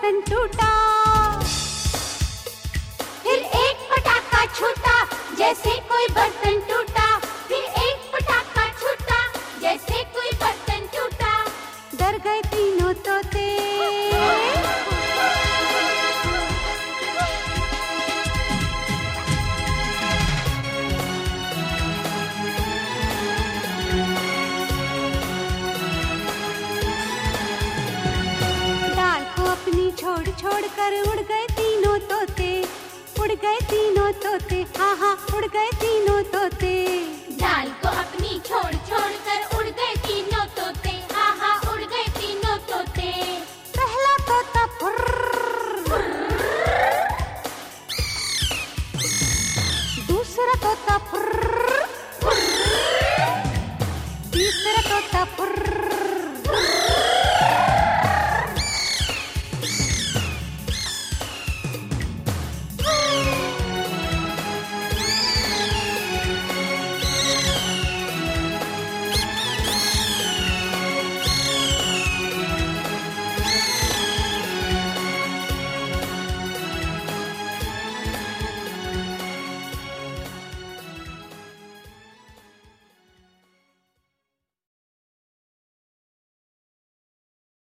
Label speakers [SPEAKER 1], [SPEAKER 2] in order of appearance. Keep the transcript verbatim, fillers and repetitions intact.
[SPEAKER 1] बर्तन टूटा।
[SPEAKER 2] फिर एक पटाखा छूटा जैसे कोई बर्तन टूटा। फिर एक पटाखा छूटा जैसे कोई बर्तन टूटा।
[SPEAKER 1] डर गए तीनों तोते। डाल को अपनी छोड़ छोड़ कर उड़ गए तीनों तोते। उड़ गए तीनों तोते, हाँ हाँ उड़ गए तीनों तोते।
[SPEAKER 2] डाल को अपनी छोड़ छोड़ कर